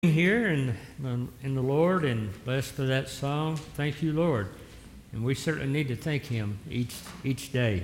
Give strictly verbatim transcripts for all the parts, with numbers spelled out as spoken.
Here in, in the Lord, and blessed for that song. Thank you, Lord. And we certainly need to thank Him each each day,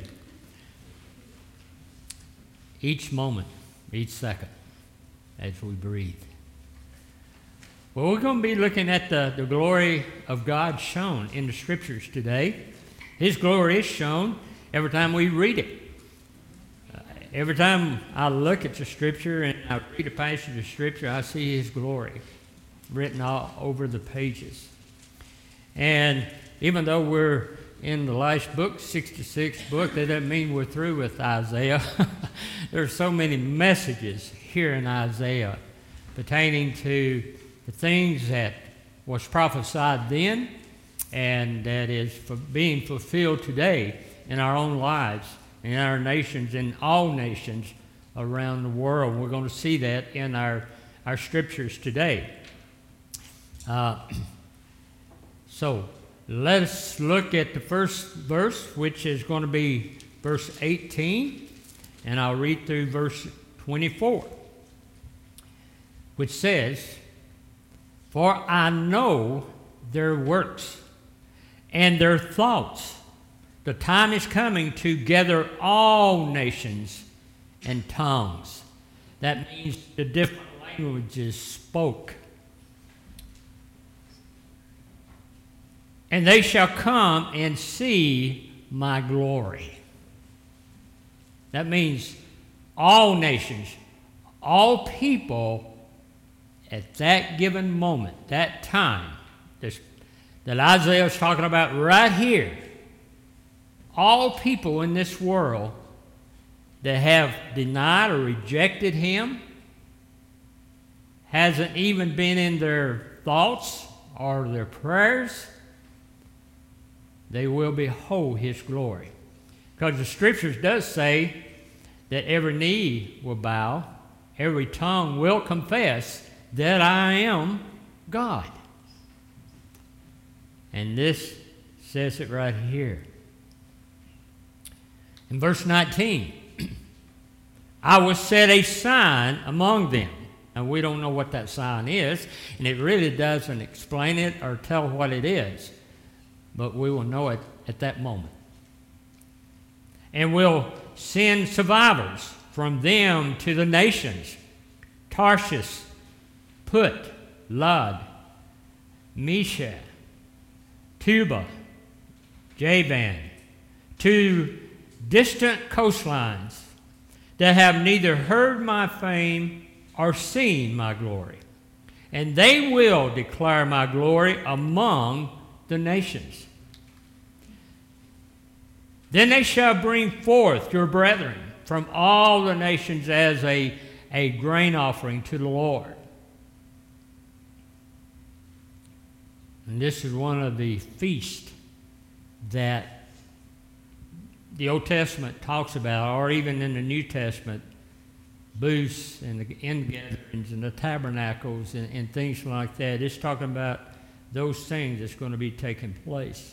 each moment, each second as we breathe. Well, we're going to be looking at the, the glory of God shown in the Scriptures today. His glory is shown every time we read it. Every time I look at the Scripture and I read a passage of Scripture, I see His glory written all over the pages. And even though we're in the last book, sixty-sixth book, that doesn't mean we're through with Isaiah. There's so many messages here in Isaiah pertaining to the things that was prophesied then and that is for being fulfilled today in our own lives, in our nations, in all nations around the world. We're going to see that in our, our scriptures today. Uh, so let us look at the first verse, which is going to be verse eighteen, and I'll read through verse twenty-four, which says, "For I know their works and their thoughts. The time is coming to gather all nations and tongues." That means the different languages spoke. "And they shall come and see my glory." That means all nations, all people at that given moment, that time, this, that Isaiah is talking about right here. All people in this world that have denied or rejected Him, hasn't even been in their thoughts or their prayers, they will behold His glory. Because the Scriptures does say that every knee will bow, every tongue will confess that I am God. And this says it right here. In verse nineteen, "I will set a sign among them." And we don't know what that sign is, and it really doesn't explain it or tell what it is. But we will know it at that moment. "And will send survivors from them to the nations, Tarshish, Put, Lud, Meshach, Tubal, Javan, to distant coastlines that have neither heard my fame or seen my glory. And they will declare my glory among the nations. Then they shall bring forth your brethren from all the nations as a, a grain offering to the Lord." And this is one of the feasts that the Old Testament talks about, or even in the New Testament, booths and the ingatherings and the tabernacles and, and things like that. It's talking about those things that's going to be taking place.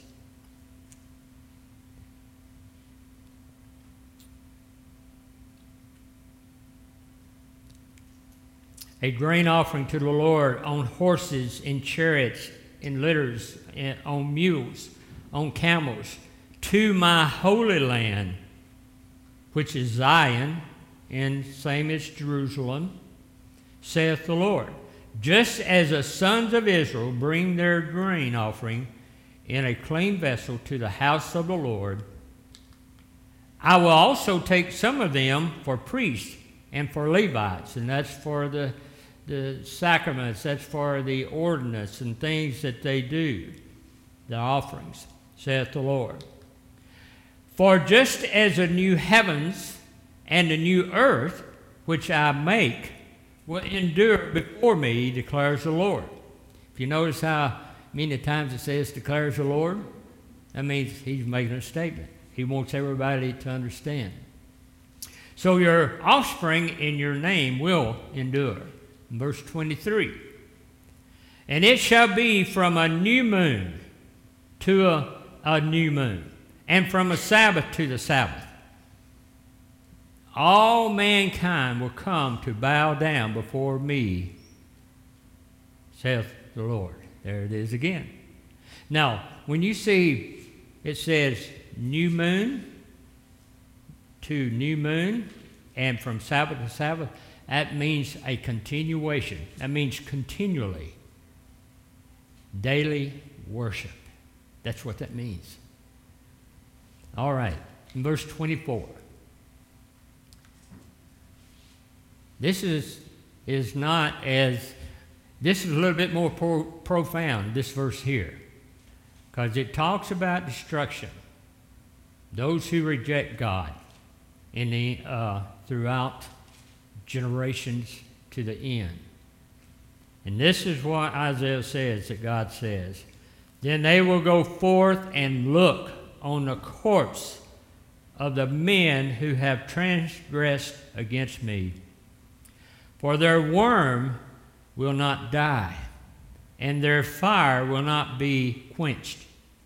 A grain offering to the Lord on horses, in chariots, in litters, and on mules, on camels, to my holy land, which is Zion, and same as Jerusalem, saith the Lord. Just as the sons of Israel bring their grain offering in a clean vessel to the house of the Lord, I will also take some of them for priests and for Levites, and that's for the, the sacraments, that's for the ordinance and things that they do, the offerings, saith the Lord. For just as the new heavens and the new earth, which I make, will endure before me, declares the Lord. If you notice how many times it says declares the Lord, that means He's making a statement. He wants everybody to understand. "So your offspring in your name will endure." In verse twenty-three, "And it shall be from a new moon to a, a new moon, and from a Sabbath to the Sabbath. All mankind will come to bow down before me saith the Lord. There it is again. Now, when you see it says new moon to new moon, and from Sabbath to Sabbath, that means a continuation. That means continually. Daily worship. That's what that means. All right. In verse twenty-four. This is, is not as, this is a little bit more pro- profound, this verse here. Because it talks about destruction. Those who reject God in the, uh, throughout generations to the end. And this is what Isaiah says, that God says. Then they will go forth and look on the corpse of the men who have transgressed against me. For their worm will not die, and their fire will not be quenched.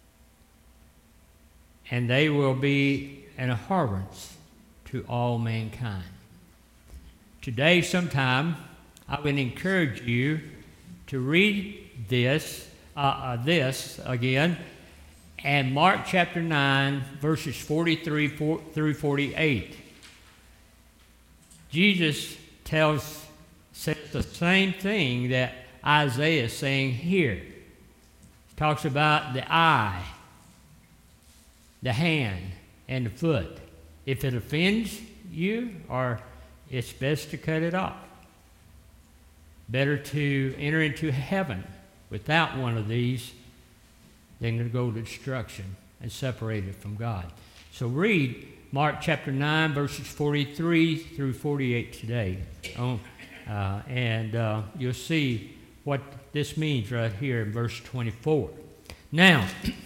And they will be an abhorrence to all mankind. Today, sometime, I would encourage you to read this, uh, uh, this again, and Mark chapter nine, verses forty-three through forty-eight. Jesus tells, says the same thing that Isaiah is saying here. He talks about the eye, the hand, and the foot. If it offends you, or it's best to cut it off. Better to enter into heaven without one of these than to go to destruction and separated from God. So read Mark chapter nine, verses forty-three through forty-eight today. Oh, uh, and uh, you'll see what this means right here in verse twenty-four. Now,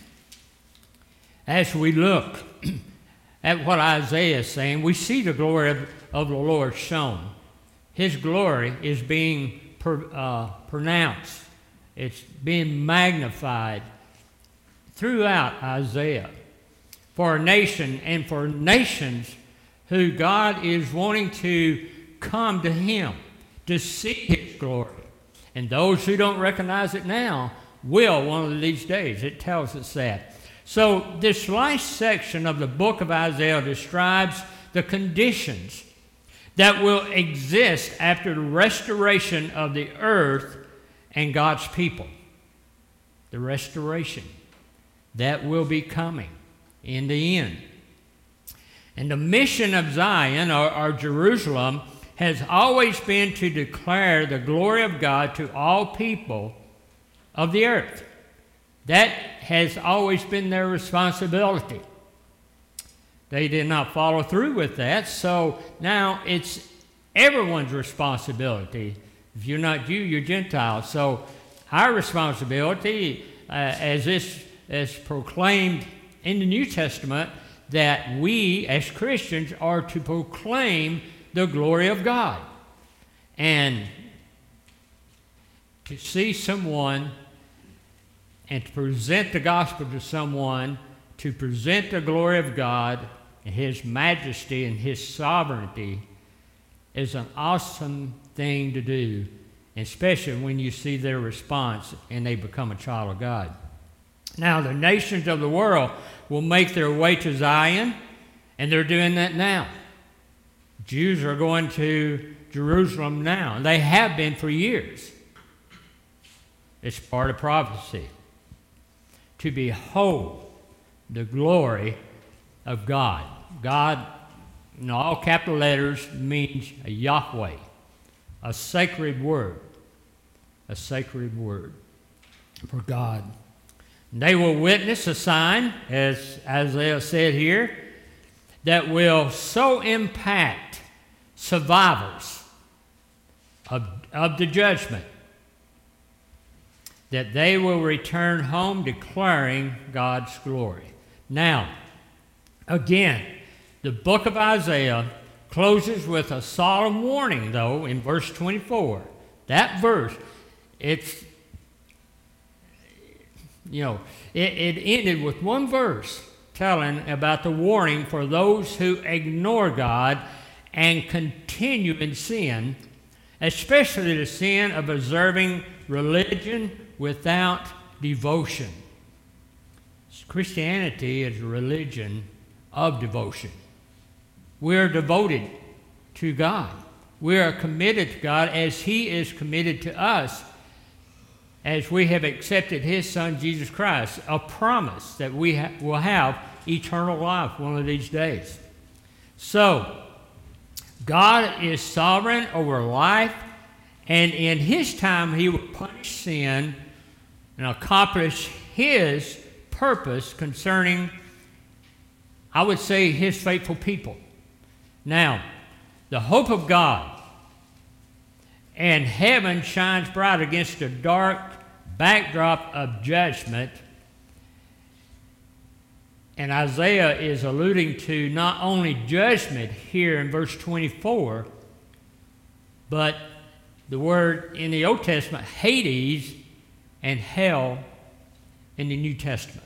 as we look at what Isaiah is saying, we see the glory of, of the Lord shown. His glory is being per, uh, pronounced. It's being magnified throughout Isaiah for a nation and for nations who God is wanting to come to Him to see His glory. And those who don't recognize it now will one of these days. It tells us that. So this last section of the book of Isaiah describes the conditions that will exist after the restoration of the earth and God's people. The restoration that will be coming in the end. And the mission of Zion, or, or Jerusalem, has always been to declare the glory of God to all people of the earth. That has always been their responsibility. They did not follow through with that, so now it's everyone's responsibility. If you're not Jew, you're Gentile. So our responsibility, uh, as this is proclaimed in the New Testament, that we as Christians are to proclaim the glory of God. And to see someone and to present the gospel to someone, to present the glory of God and His majesty and His sovereignty is an awesome thing to do, especially when you see their response and they become a child of God. Now, the nations of the world will make their way to Zion, and they're doing that now. Jews are going to Jerusalem now, and they have been for years. It's part of prophecy. To behold the glory of God. God, in all capital letters, means a Yahweh, a sacred word, a sacred word for God. They will witness a sign, as Isaiah said here, that will so impact survivors of, of the judgment that they will return home declaring God's glory. Now, again, the book of Isaiah closes with a solemn warning, though, in verse twenty-four. That verse, it's, you know, it, it ended with one verse telling about the warning for those who ignore God and continue in sin, especially the sin of observing religion without devotion. Christianity is a religion of devotion. We're devoted to God. We are committed to God as He is committed to us, as we have accepted His Son, Jesus Christ, a promise that we ha- will have eternal life one of these days. So, God is sovereign over life, and in His time He will punish sin and accomplish His purpose concerning, I would say, His faithful people. Now, the hope of God and heaven shines bright against a dark backdrop of judgment. And Isaiah is alluding to not only judgment here in verse twenty-four, but the word in the Old Testament, Hades, and hell in the New Testament.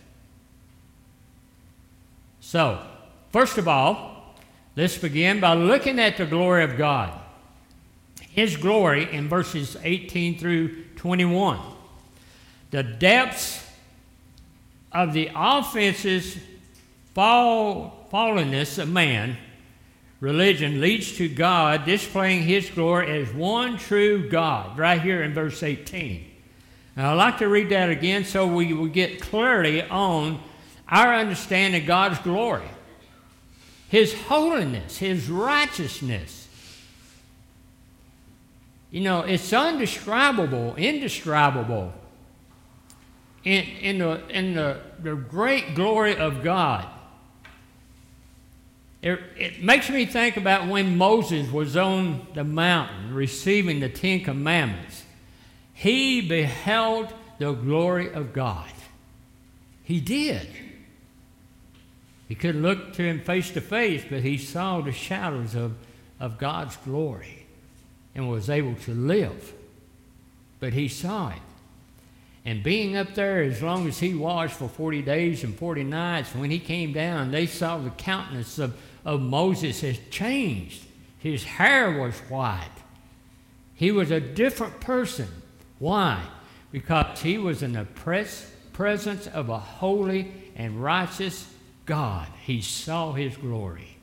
So, first of all, let's begin by looking at the glory of God. His glory in verses eighteen through twenty-one. The depths of the offenses, fall, fallenness of man, religion, leads to God displaying His glory as one true God, right here in verse eighteen. Now, I'd like to read that again so we will get clarity on our understanding of God's glory, His holiness, His righteousness. You know, it's undescribable, indescribable in, in, the, in the, the great glory of God. It, it makes me think about when Moses was on the mountain receiving the Ten Commandments. He beheld the glory of God. He did. He couldn't look to Him face to face, but he saw the shadows of, of God's glory and was able to live. But he saw it. And being up there as long as he was for forty days and forty nights, when he came down, they saw the countenance of, of Moses has changed. His hair was white. He was a different person. Why? Because he was in the pres- presence of a holy and righteous God. He saw His glory.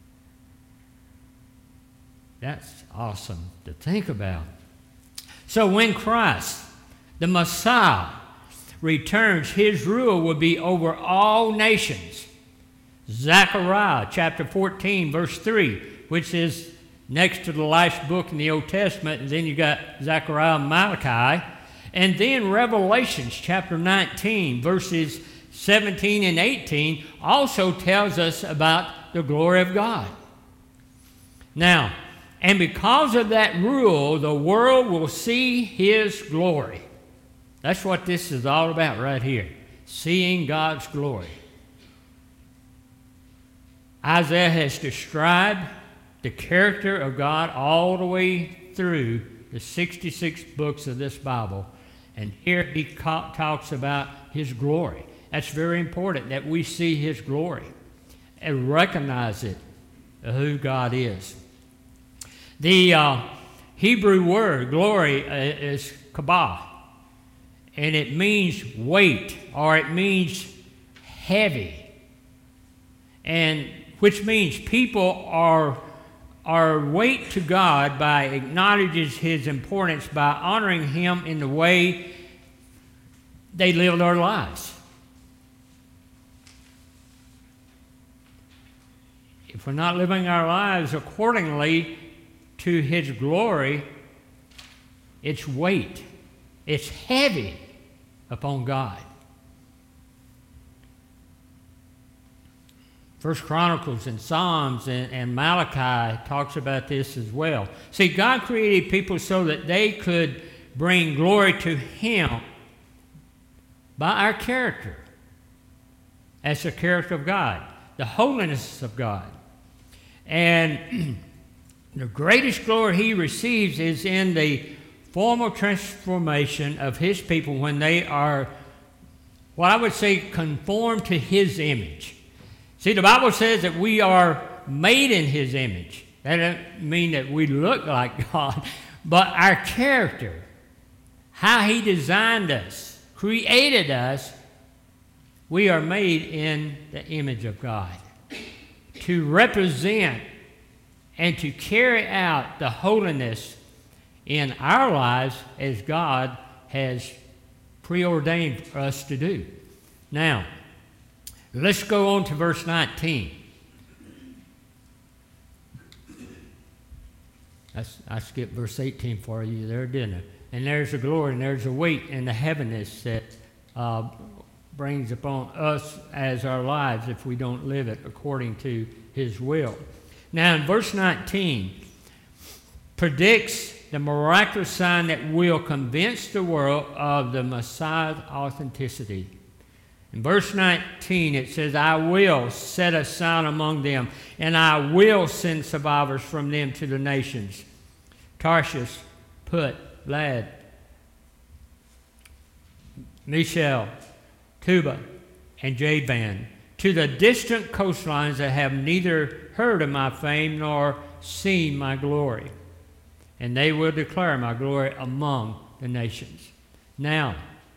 That's awesome to think about. So when Christ, the Messiah, returns, His rule will be over all nations. Zechariah chapter fourteen, verse three, which is next to the last book in the Old Testament, and then you got Zechariah and Malachi. And then Revelations chapter nineteen, verses seventeen and eighteen, also tells us about the glory of God. Now, and because of that rule, the world will see His glory. That's what this is all about right here, seeing God's glory. Isaiah has described the character of God all the way through the sixty-six books of this Bible, and here he ca- talks about His glory. That's very important that we see His glory and recognize it, who God is. The uh, Hebrew word glory uh, is kabah, and it means weight, or it means heavy, and which means people are are weight to God by acknowledging His importance, by honoring Him in the way they live their lives. If we're not living our lives accordingly to His glory, it's weight. It's heavy upon God. First Chronicles and Psalms and, and Malachi talks about this as well. See, God created people so that they could bring glory to Him by our character. That's the character of God, the holiness of God. And the greatest glory He receives is in the formal transformation of His people when they are, what I would say, conformed to His image. See, the Bible says that we are made in His image. That doesn't mean that we look like God, but our character, how He designed us, created us. We are made in the image of God to represent and to carry out the holiness in our lives as God has preordained for us to do. Now, let's go on to verse nineteen. That's, I skipped verse eighteen for you there, didn't I? And there's a glory and there's a weight in the heaviness that uh, brings upon us as our lives if we don't live it according to His will. Now, in verse nineteen, predicts the miraculous sign that will convince the world of the Messiah's authenticity. In verse nineteen, it says, I will set a sign among them, and I will send survivors from them to the nations. Tarshish, Put, Lad, Meshach, Tubal, and Javan, to the distant coastlines that have neither heard of my fame nor seen my glory. And they will declare my glory among the nations. Now,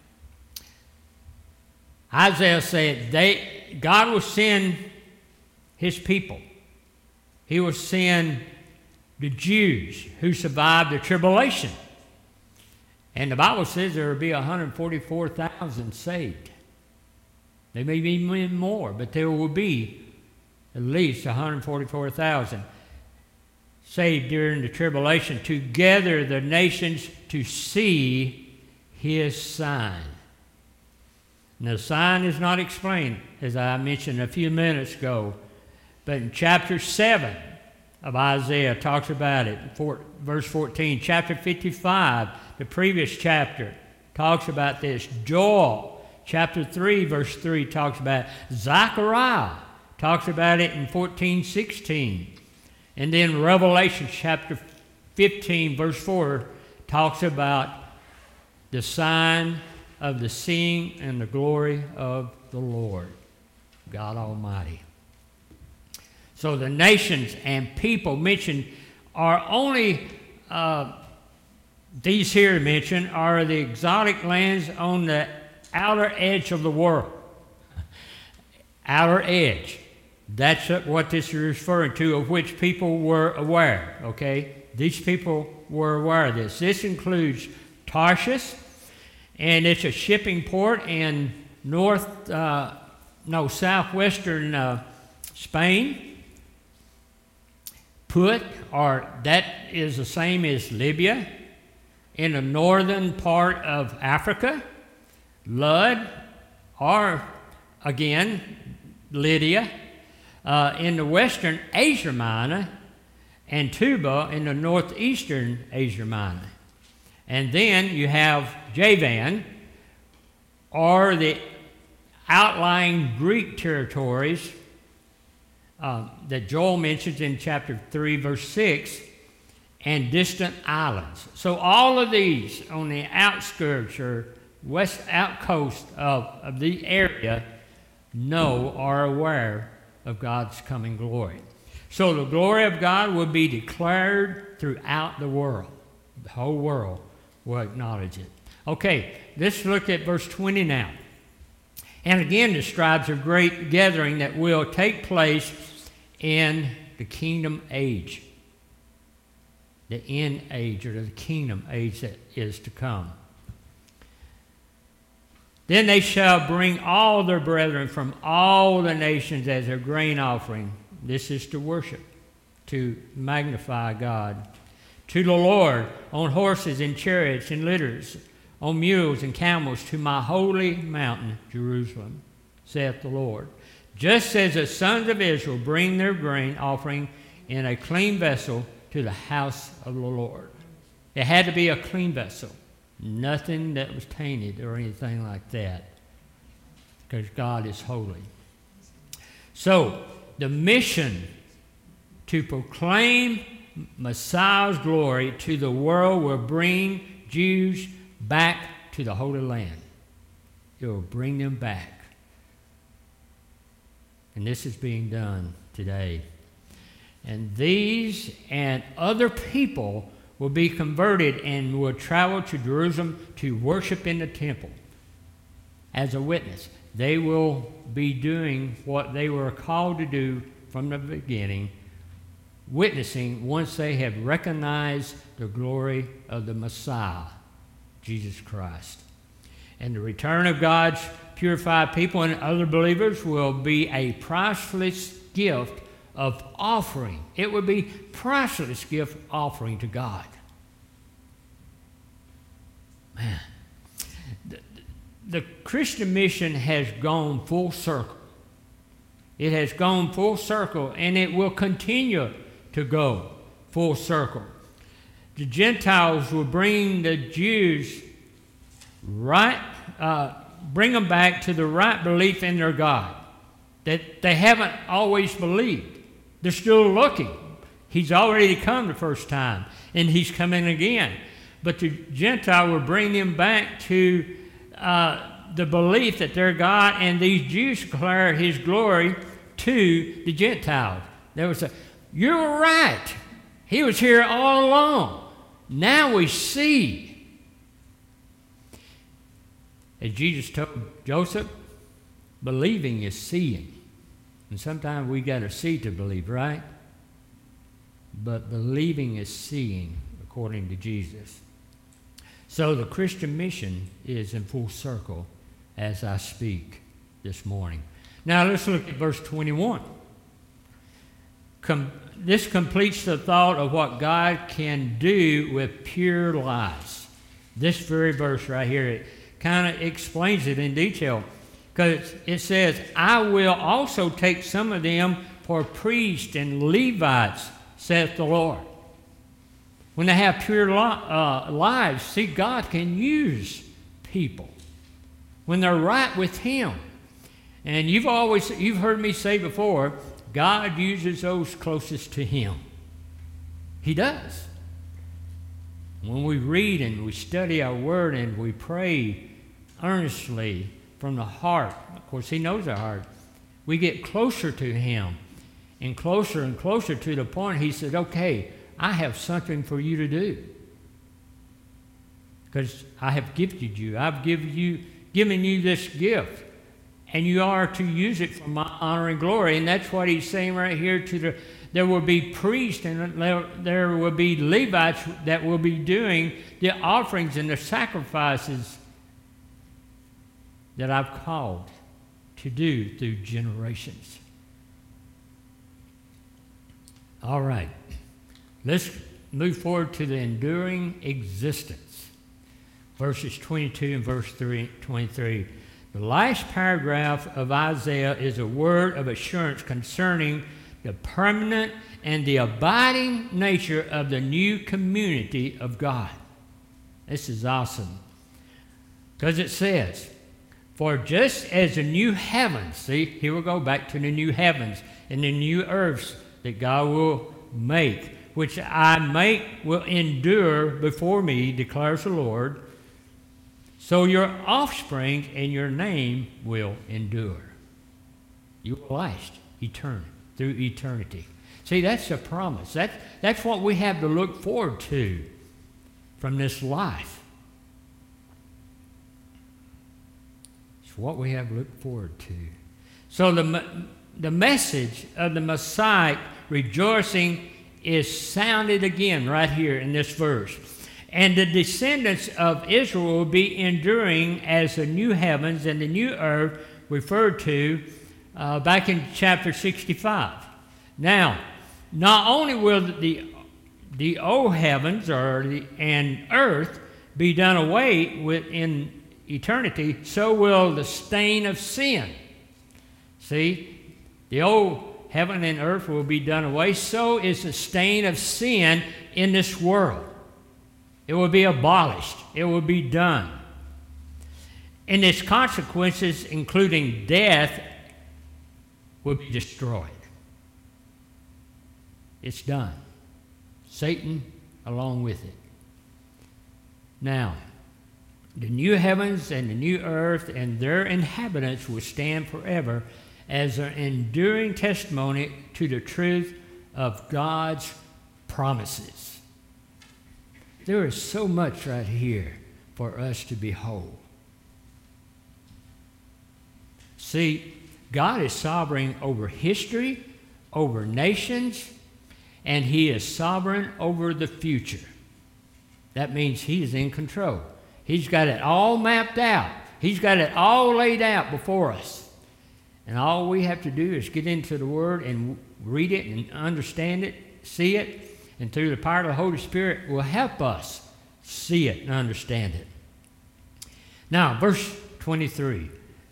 Isaiah said, they, God will send His people. He will send the Jews who survived the tribulation. And the Bible says there will be one hundred forty-four thousand saved. There may be more, but there will be at least one hundred forty-four thousand saved during the tribulation to gather the nations to see His sign. Now, the sign is not explained, as I mentioned a few minutes ago, but in chapter seven of Isaiah talks about it, for, verse fourteen. Chapter fifty-five, the previous chapter, talks about this. Joel, chapter three, verse three, talks about it. Zechariah talks about it in fourteen sixteen. And then Revelation, chapter fifteen, verse four, talks about the sign of the seeing and the glory of the Lord, God Almighty. So the nations and people mentioned are only, uh, these here mentioned, are the exotic lands on the outer edge of the world. Outer edge. That's what this is referring to, of which people were aware, okay? These people were aware of this. This includes Tarshish, and it's a shipping port in north, uh, no, southwestern uh, Spain. Put, or that is the same as Libya, in the northern part of Africa. Lud, or again, Lydia, uh, in the western Asia Minor, and Tubal in the northeastern Asia Minor. And then you have Javan, or the outlying Greek territories uh, that Joel mentions in chapter three, verse six, and distant islands. So all of these on the outskirts or west outcoast of, of the area know, are aware of God's coming glory. So the glory of God will be declared throughout the world. The whole world will acknowledge it. Okay, let's look at verse twenty now. And again describes a great gathering that will take place in the kingdom age. The end age, or the kingdom age that is to come. Then they shall bring all their brethren from all the nations as a grain offering. This is to worship, to magnify God. To the Lord, on horses and chariots and litters, on mules and camels, to my holy mountain, Jerusalem, saith the Lord. Just as the sons of Israel bring their grain offering in a clean vessel to the house of the Lord. It had to be a clean vessel. Nothing that was tainted or anything like that, because God is holy. So, the mission to proclaim Messiah's glory to the world will bring Jews back to the Holy Land. It will bring them back. And this is being done today. And these and other people will be converted and will travel to Jerusalem to worship in the temple as a witness. They will be doing what they were called to do from the beginning, witnessing once they have recognized the glory of the Messiah, Jesus Christ. And the return of God's purified people and other believers will be a priceless gift of offering. It would be priceless gift offering to God. Man, the, the Christian mission has gone full circle. It has gone full circle, and it will continue to go full circle. The Gentiles will bring the Jews right, uh, bring them back to the right belief in their God that they haven't always believed. They're still looking. He's already come the first time, and he's coming again. But the Gentile will bring them back to uh, the belief that their God, and these Jews declare his glory to the Gentiles. There was a, you were right. He was here all along. Now we see. As Jesus told Joseph, believing is seeing. And sometimes we got to see to believe, right? But believing is seeing, according to Jesus. So the Christian mission is in full circle as I speak this morning. Now let's look at verse twenty-one. Com- this completes the thought of what God can do with pure lives. This very verse right here, it kind of explains it in detail. Because it says, I will also take some of them for priests and Levites, saith the Lord. When they have pure li- uh, lives, see, God can use people when they're right with him. And you've always, you've heard me say before, God uses those closest to him. He does. When we read and we study our word and we pray earnestly from the heart, of course he knows our heart, we get closer to him and closer and closer to the point he said, okay, I have something for you to do. Because I have gifted you. I've given you, given you this gift. And you are to use it for my honor and glory. And that's what he's saying right here. To the, there will be priests and there, there will be Levites that will be doing the offerings and the sacrifices that I've called to do through generations. All right. Let's move forward to the enduring existence. Verses twenty-two and verse twenty-three. The last paragraph of Isaiah is a word of assurance concerning the permanent and the abiding nature of the new community of God. This is awesome. Because it says, for just as the new heavens, see, here we go back to the new heavens and the new earths that God will make, which I make will endure before me, declares the Lord, so your offspring and your name will endure. You will last eternity, through eternity. See, that's a promise. That, that's what we have to look forward to from this life. It's what we have to look forward to. So the, the message of the Messiah rejoicing is sounded again right here in this verse. And the descendants of Israel will be enduring as the new heavens and the new earth referred to uh, back in chapter sixty-five. Now, not only will the, the old heavens or the, and earth be done away with in eternity, so will the stain of sin. See, the old heaven and earth will be done away, so is the stain of sin in this world. It will be abolished. It will be done. And its consequences, including death, will be destroyed. It's done. Satan along with it. Now, the new heavens and the new earth and their inhabitants will stand forever as an enduring testimony to the truth of God's promises. there is so much right here for us to behold. See, God is sovereign over history, over nations, and He is sovereign over the future. That means He is in control. He's got it all mapped out. He's got it all laid out before us. And all we have to do is get into the Word and read it and understand it, see it, and through the power of the Holy Spirit will help us see it and understand it. Now, verse twenty-three,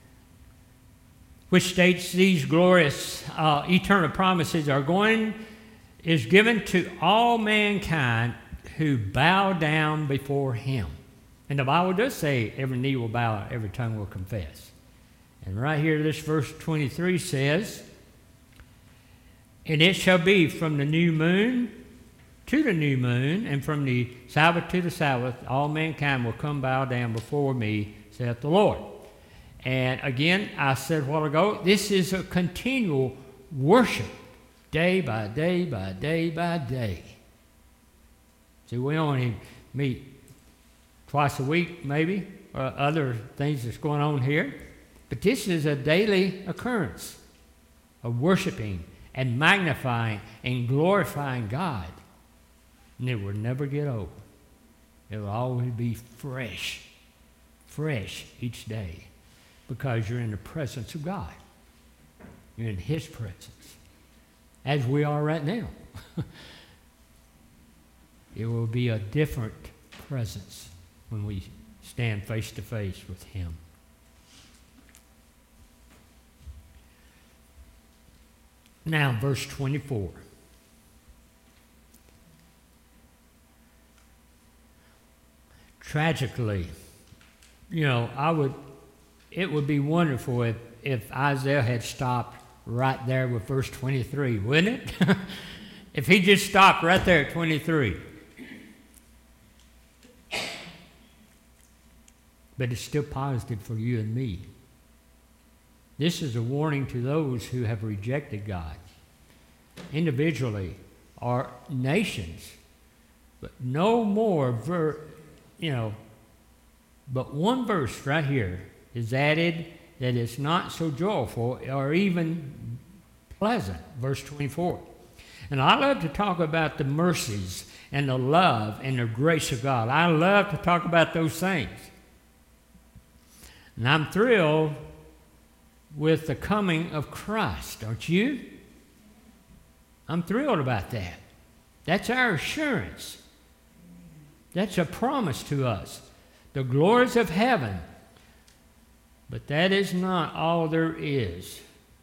which states these glorious uh, eternal promises are going, is given to all mankind who bow down before Him. And the Bible does say every knee will bow, every tongue will confess. And right here, this verse twenty-three says, and it shall be from the new moon to the new moon, and from the Sabbath to the Sabbath, all mankind will come bow down before me, saith the Lord. And again, I said a while ago, this is a continual worship, day by day by day by day. See, we only meet twice a week, maybe, or other things that's going on here. But this is a daily occurrence of worshiping and magnifying and glorifying God. And it will never get old. It will always be fresh, fresh each day, because you're in the presence of God. You're in His presence, as we are right now. It will be a different presence when we stand face to face with Him. Now, verse twenty-four. Tragically, you know, I would, it would be wonderful if, if Isaiah had stopped right there with verse twenty-three, wouldn't it? If he just stopped right there at twenty-three. But it's still positive for you and me. This is a warning to those who have rejected God, individually or nations. But no more, ver, you know, but one verse right here is added that is not so joyful or even pleasant, verse twenty-four. And I love to talk about the mercies and the love and the grace of God. I love to talk about those things. And I'm thrilled with the coming of Christ, aren't you? I'm thrilled about that. That's our assurance. That's a promise to us. The glories of heaven. But that is not all there is.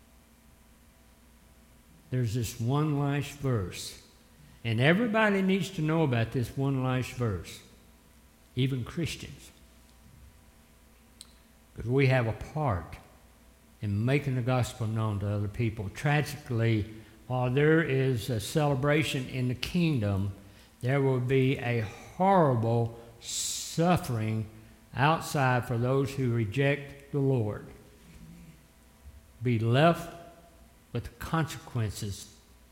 There's this one last verse. And everybody needs to know about this one last verse. Even Christians. Because we have a part in making the gospel known to other people. Tragically, while there is a celebration in the kingdom, there will be a horrible suffering outside for those who reject the Lord. Be left with the consequences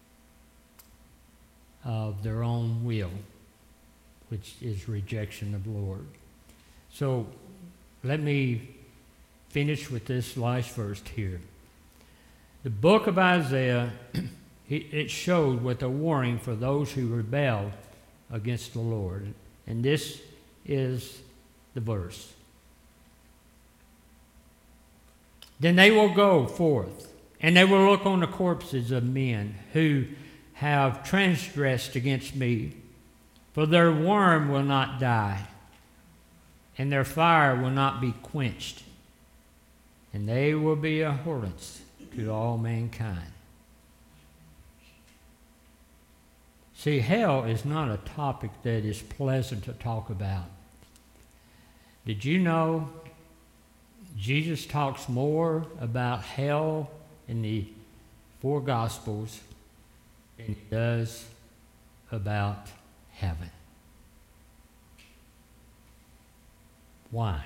of their own will, which is rejection of the Lord. So let me finish with this last verse here. The book of Isaiah, it showed with a warning for those who rebelled against the Lord. And this is the verse. Then they will go forth, and they will look on the corpses of men who have transgressed against me, for their worm will not die, and their fire will not be quenched, and they will be a abhorrence to all mankind. See, hell is not a topic that is pleasant to talk about. Did you know Jesus talks more about hell in the four Gospels than he does about heaven? Why?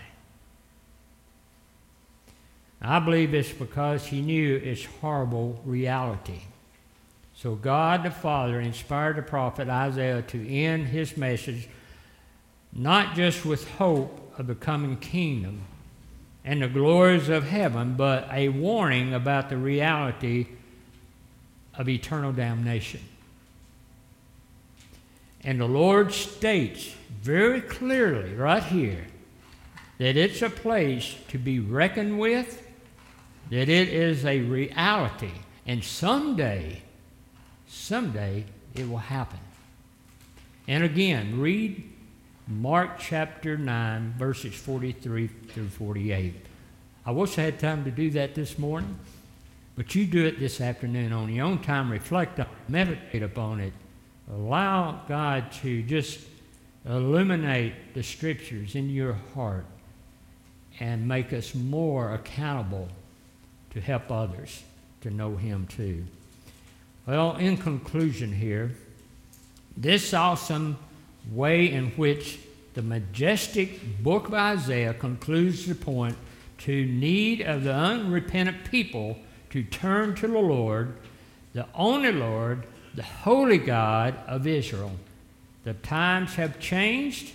I believe it's because he knew its horrible reality. So God the Father inspired the prophet Isaiah to end his message not just with hope of the coming kingdom and the glories of heaven, but a warning about the reality of eternal damnation. And the Lord states very clearly right here that it's a place to be reckoned with, that it is a reality, and someday, someday it will happen. And again, read Mark chapter nine, verses forty-three through forty-eight. I wish I had time to do that this morning, but you do it this afternoon on your own time. Reflect on it, meditate upon it. Allow God to just illuminate the Scriptures in your heart and make us more accountable to help others to know Him too. Well, in conclusion here, this awesome way in which the majestic book of Isaiah concludes the point to need of the unrepentant people to turn to the Lord, the only Lord, the holy God of Israel. The times have changed.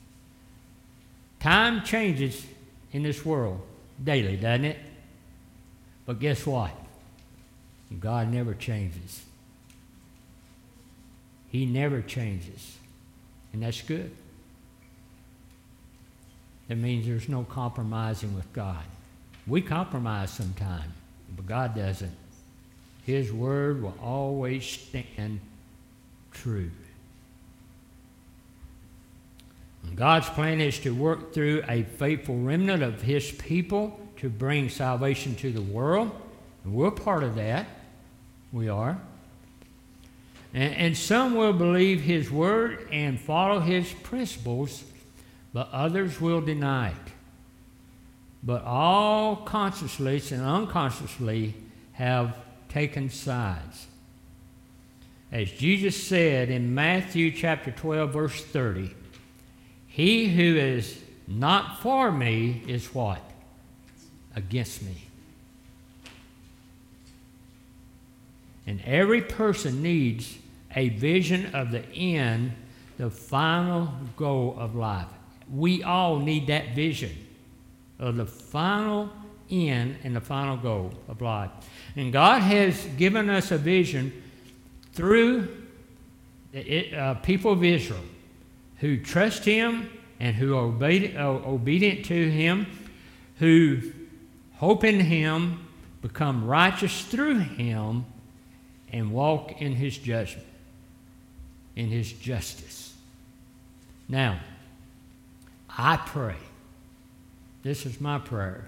Time changes in this world daily, doesn't it? But guess what? God never changes. He never changes. And that's good. That means there's no compromising with God. We compromise sometimes, but God doesn't. His word will always stand true. And God's plan is to work through a faithful remnant of His people to bring salvation to the world. And we're part of that. We are. And, and some will believe His word and follow His principles, but others will deny it. But all consciously and unconsciously have taken sides. As Jesus said in Matthew chapter twelve, verse thirty, he who is not for me is what? Against me. And every person needs a vision of the end, the final goal of life. We all need that vision of the final end and the final goal of life. And God has given us a vision through the uh, people of Israel who trust Him and who are obedient, uh, obedient to Him, who hope in Him, become righteous through Him, and walk in His judgment, in His justice. Now, I pray, this is my prayer,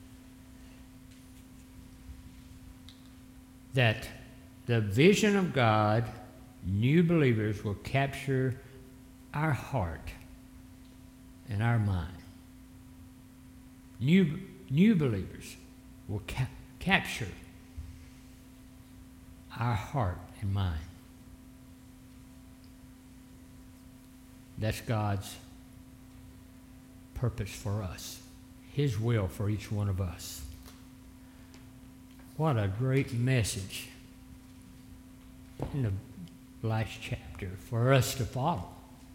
that the vision of God, new believers, will capture our heart and our mind. New, new believers will ca- capture our heart and mind. That's God's purpose for us, His will for each one of us. What a great message in the last chapter for us to follow.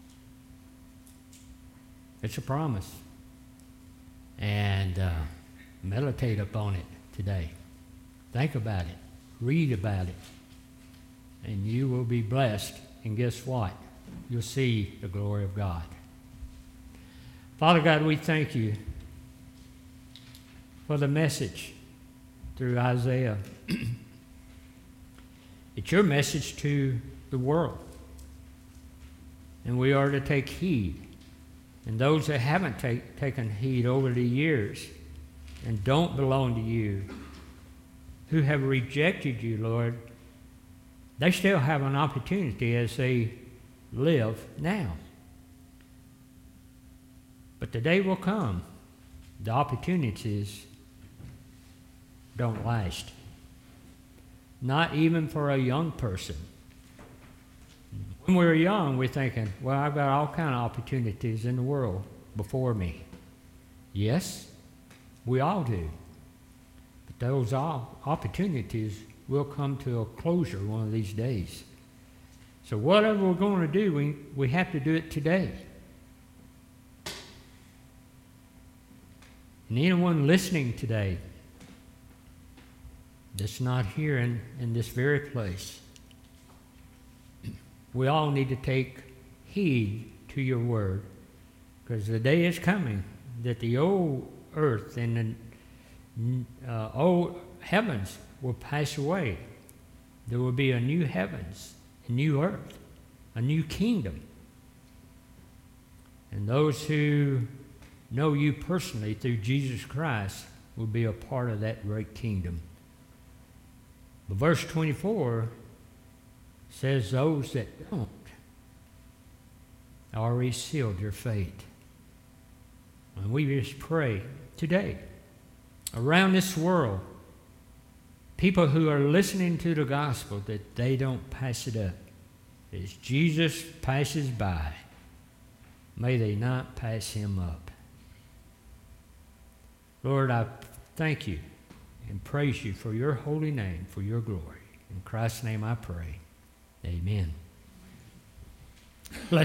It's a promise. And uh, meditate upon it today. Think about it. Read about it. And you will be blessed. And guess what? You'll see the glory of God. Father God, we thank You for the message through Isaiah. It's Your message to the world. And we are to take heed. And those that haven't take, taken heed over the years and don't belong to You, who have rejected You, Lord, they still have an opportunity as they live now. But the day will come, the opportunities don't last. Not even for a young person. When we're young, we're thinking, well, I've got all kind of opportunities in the world before me. Yes, we all do. But those opportunities will come to a closure one of these days. So whatever we're going to do, we, we have to do it today. And anyone listening today that's not here in, in this very place, we all need to take heed to your word, because the day is coming that the old earth and the uh, old heavens will pass away. There will be a new heavens, a new earth, a new kingdom. And those who know you personally through Jesus Christ will be a part of that great kingdom. But verse twenty-four says those that don't already sealed their fate. And we just pray today, around this world, people who are listening to the gospel, that they don't pass it up. As Jesus passes by, may they not pass him up. Lord, I thank you and praise you for your holy name, for your glory. In Christ's name I pray. Amen.